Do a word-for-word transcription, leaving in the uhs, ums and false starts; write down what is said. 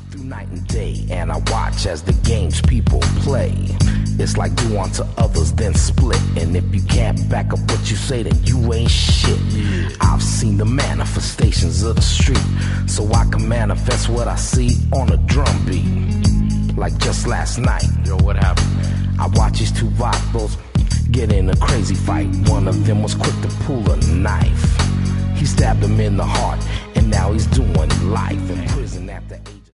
through night and day, and I watch as the games people play. It's like do unto others, then split. And if you can't back up what you say, then you ain't shit. Yeah. I've seen the manifestations of the street, so I can manifest what I see on a drum beat. Like just last night. Yo, what happened, man? I watched these two vatos get in a crazy fight. One of them was quick to pull a knife. He stabbed him in the heart, and now he's doing life in prison after eight